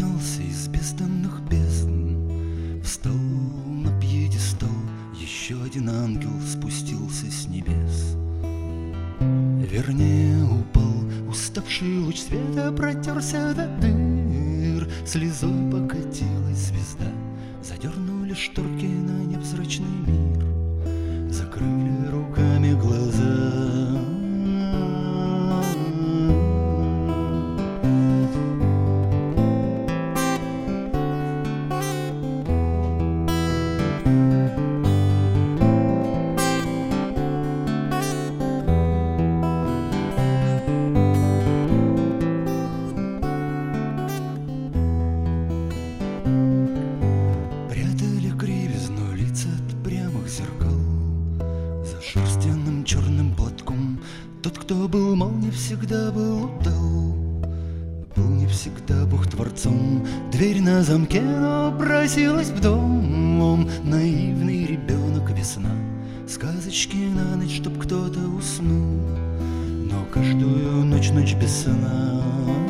поднялся из бездонных бездн, встал на пьедестал, еще один ангел спустился с небес. Вернее, упал уставший луч света, протерся до дыр, слезой покатилась звезда, задернули шторки на невзрачный мир, закрыли руками глаза. Шерстяным черным платком тот, кто был мал, не всегда был удал, был не всегда Бог творцом. Дверь на замке, но просилась в дом. Наивный ребенок, весна, сказочки на ночь, чтоб кто-то уснул, но каждую ночь без сна.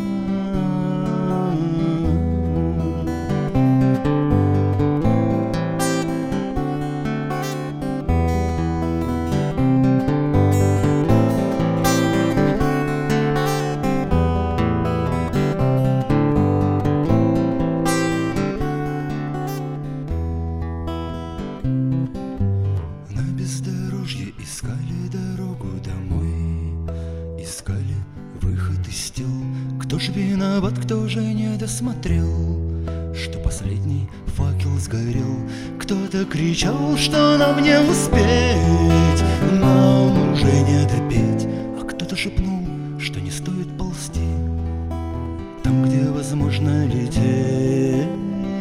Искали дорогу домой, искали выход из тел. Кто ж виноват, кто же не досмотрел, что последний факел сгорел. Кто-то кричал, что нам не успеть, нам уже не допеть, а кто-то шепнул, что не стоит ползти там, где возможно лететь.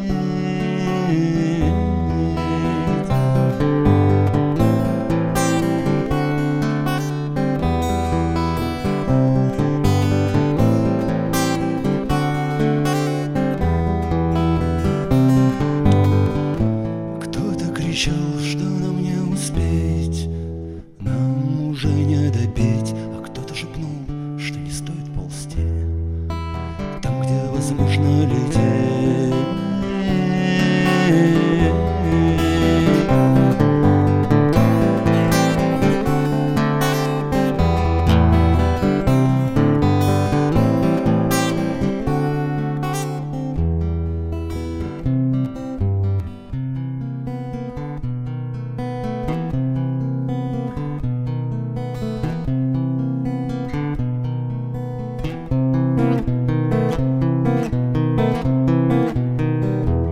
Кричал, что нам не успеть, нам уже не добить, а кто-то шепнул, что не стоит ползти там, где возможно лететь.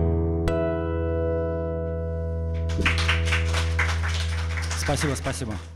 Спасибо, спасибо.